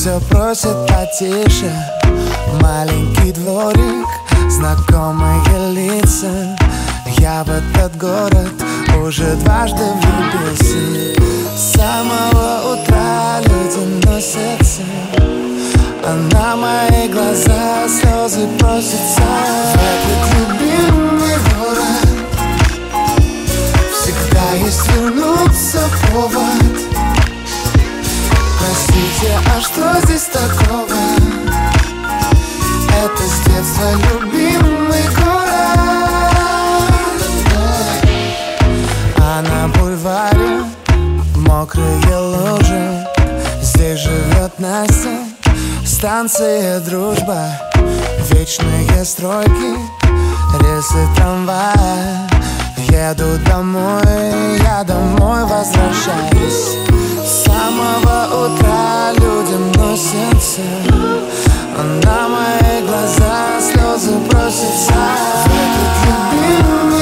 все просит потише. Маленький дворик, знакомые лица. Я в этот город уже дважды влюбился. С самого утра люди носятся, а на мои глаза слезы просятся. В этот любимый город всегда есть вернуться повод. Простите, а что здесь такого? Это с детства любимый город. А на бульваре мокрые лужи. Здесь живет Настя, станция Дружба. Вечные стройки, рельсы трамвая. Еду домой, я домой возвращаюсь. С самого утра людям носятся, а на мои глаза слезы просятся. В этот любимый